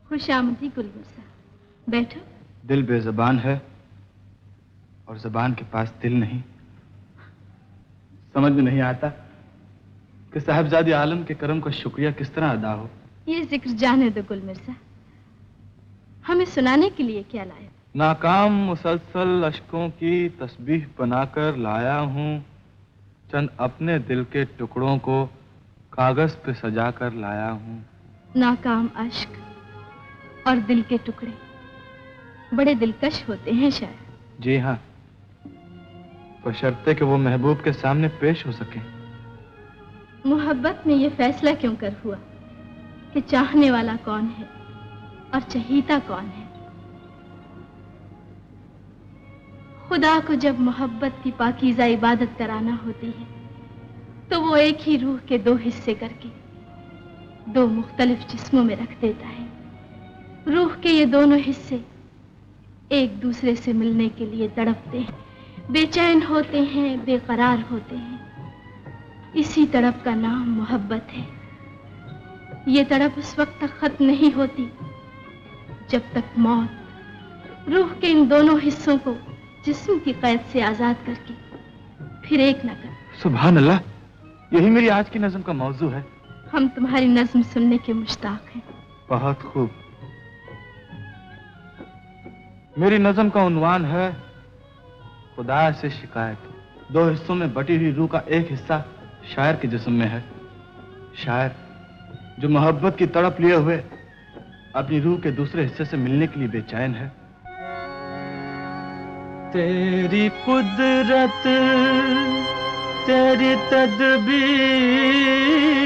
खुशामदी गुल मिर्जा, बैठो। दिल बेज़बान है और ज़बान के पास दिल नहीं। समझ में नहीं आता कि साहिबजादे आलम के करम का शुक्रिया किस तरह अदा हो। ये जिक्र जाने दो गुल मिर्जा, हमें सुनाने के लिए क्या लाए? नाकाम मुसलसल अश्कों की तस्बीह बनाकर लाया हूँ, चंद अपने दिल के टुकड़ों को कागज पे सजा कर लाया हूँ। नाकाम अश्क और दिल के टुकड़े बड़े दिलकश होते हैं शायद। जी हाँ, बशर्ते कि वो महबूब के सामने पेश हो सके। मोहब्बत में ये फैसला क्यों कर हुआ कि चाहने वाला कौन है और चहीता कौन है? खुदा को जब मोहब्बत की पाकीज़ा इबादत कराना होती है तो वो एक ही रूह के दो हिस्से करके दो मुख्तलिफ जिस्मों में रख देता है। रूह के ये दोनों हिस्से एक दूसरे से मिलने के लिए तड़पते हैं, बेचैन होते हैं, बेकरार होते हैं। इसी तड़प का नाम मोहब्बत है। ये तड़प उस वक्त तक खत्म नहीं होती जब तक मौत रूह के इन दोनों हिस्सों को जिस्म की कैद से आजाद करके फिर एक न कर। सुभान अल्लाह, यही मेरी आज की नज़्म का मौजू है। हम तुम्हारी नज़्म सुनने के मुश्ताक हैं। बहुत खूब। मेरी नज़्म का उन्वान है खुदा से शिकायत। दो हिस्सों में बटी हुई रूह का एक हिस्सा शायर के जिस्म में है। शायर जो मोहब्बत की तड़प लिए हुए अपनी रूह के दूसरे हिस्से से मिलने के लिए बेचैन है। तेरी कुदरत, तेरी तदबीर,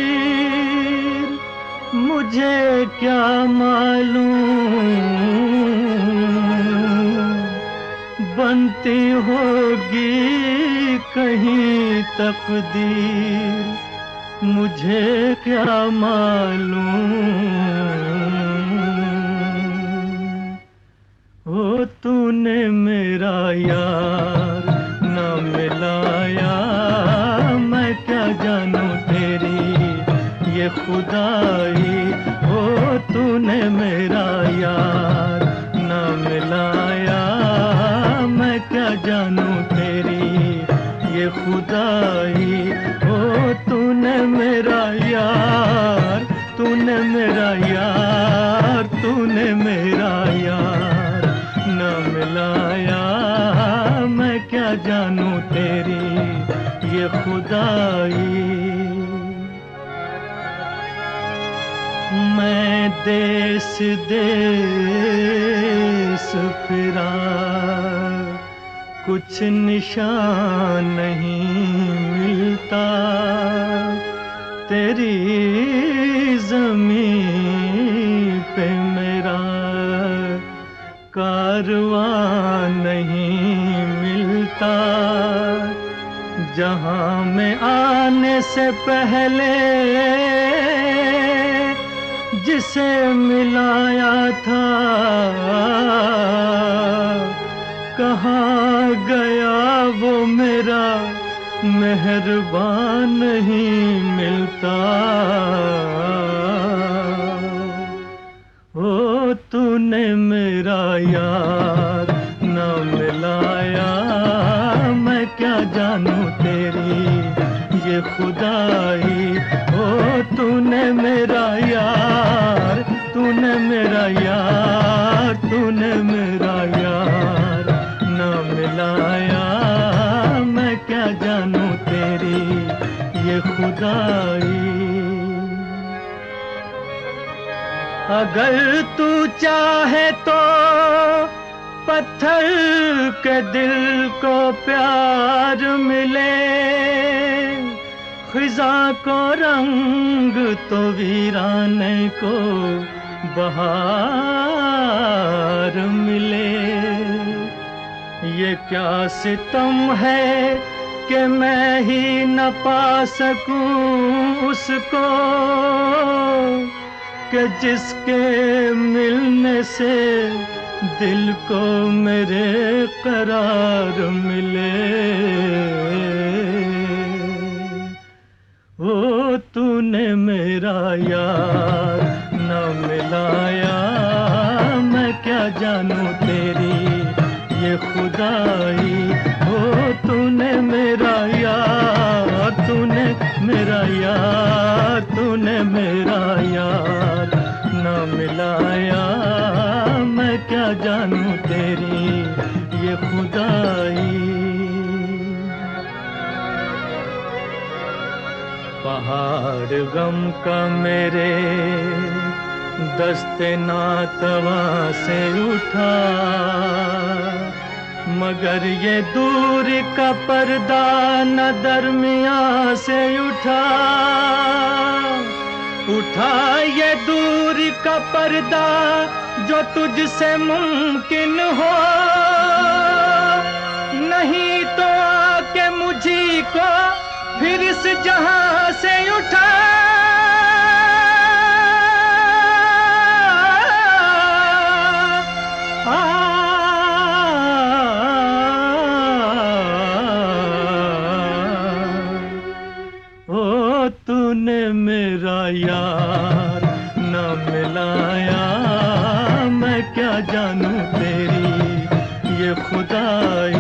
मुझे क्या मालूम बनती होगी कहीं तकदीर, मुझे क्या मालूम। ओ तूने मेरा यार न मिलाया, मैं क्या जानूं तेरी ये खुदाई। ओ तूने मेरा यार न मिलाया, मैं क्या जानूं तेरी ये खुदाई। ओ तूने मेरा यार, तूने मेरा यार, तूने मेरा यार न मिलाया, मैं क्या जानूं तेरी ये खुदाई। मैं देश देश फिरा, कुछ निशान नहीं मिलता, तेरी ज़मीं पे मेरा कारवां नहीं मिलता। जहां में आने से पहले जिसे मिलाया था, कहाँ गया वो मेरा मेहरबान नहीं मिलता। ओ तूने मेरा यार न मिलाया, मैं क्या जानूं तेरी ये खुदाई। ओ तूने मेरा यार, तूने मेरा यार, तूने मेरा यार न मिलाया, मैं क्या जानूं तेरी ये खुदाई। अगर तू चाहे तो पत्थर के दिल को प्यार मिले, खिजा को रंग तो वीराने को बहार मिले। ये क्या सितम है कि मैं ही न पा सकूं उसको, कि जिसके मिलने से दिल को मेरे करार मिले। ओ तूने मेरा यार न मिलाया, मिलाया, मैं क्या जानूं तेरी ये खुदाई। पहाड़ गम का मेरे दस्ते नातवा से उठा, मगर ये दूर का पर्दा न दरमियां से उठा। उठा ये दूर का पर्दा जो तुझसे मुमकिन हो, नहीं तो आके मुझी को फिर इस जहां से उठा। ओ तूने मेरा यार न मिलाया, मैं क्या जानूं तेरी ये खुदाई।